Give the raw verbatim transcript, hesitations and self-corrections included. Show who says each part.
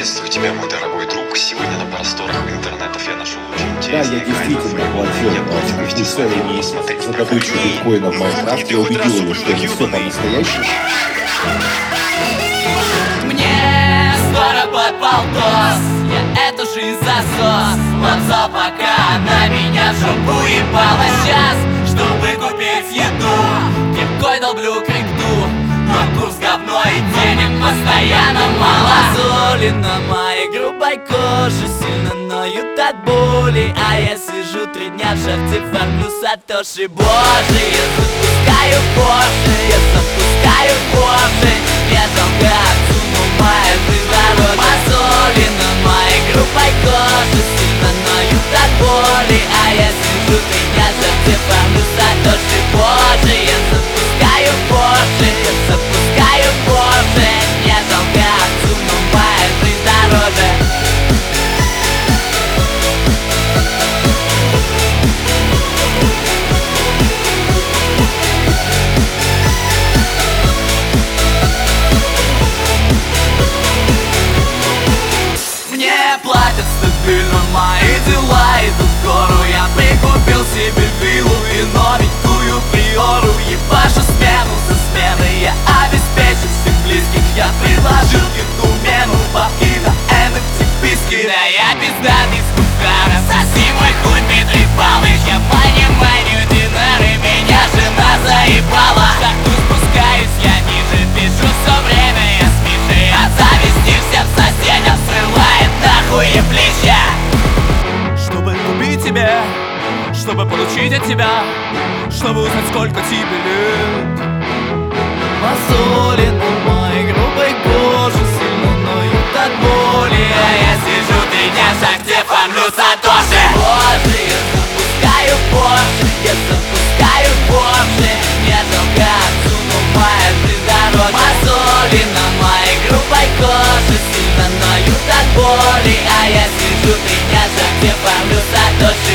Speaker 1: Приветствую тебя, мой дорогой друг. Сегодня на просторах интернетов я нашел очень
Speaker 2: Да,
Speaker 1: интересный
Speaker 2: я действительно платил
Speaker 1: Я хочу вместе с
Speaker 2: целый
Speaker 1: вами
Speaker 2: месяц
Speaker 1: посмотреть
Speaker 2: за
Speaker 1: на
Speaker 2: добычу
Speaker 1: ней.
Speaker 2: биткоина в Майнкрафте и убедил его, что это все по-настоящему.
Speaker 3: Мне скоро под полтос, я эту жизнь засос. Лапса пока на меня в жопу ебала сейчас, чтобы купить еду. Кипкой долблю крикду, но курс говно и денег постоянно мало. Мозоли на моей грубой коже сильно ноют от боли, а я сижу три дня в шахте, фармлю сатоши. Боже, я запускаю Порше, я запускаю Порше. Я долго отсуну моя жизнь дороже. Мозоли на моей грубой коже сильно ноют от боли, а я сижу три дня в шахте, фармлю сатоши. Боже, я запускаю Порше, я запускаю Порше. Я долго отсуну моя жизнь дороже. Мне платят стабильно, мои дела идут в гору. Я прикупил себе виллу и новенькую приору. Ебашу смену за сменой, я обеспечу всех близких. Я предложил гентумену бабки на эн эф ти-писки. Да я пиздатый скупкара, соси мой хуй, Дмитрий Павлович. Я понимаю динары, меня жена заебала. Шахту спускаюсь, я ниже, пишу все время я с Мишей. От зависти всем соседям срывает нахуй и плеча. Чтобы купить тебе, чтобы получить от тебя, чтобы узнать, сколько тебе лет. Мозоли на моей грубой коже сильно ноют от боли, а я сижу три дня в шахте, фармлю сатоши. Боже, я запускаю Порше, я запускаю Порше. Я долго отсуну моя жизнь дороже. Мозоли на моей грубой коже сильно ноют от боли, а я сижу три дня в шахте, фармлю сатоши.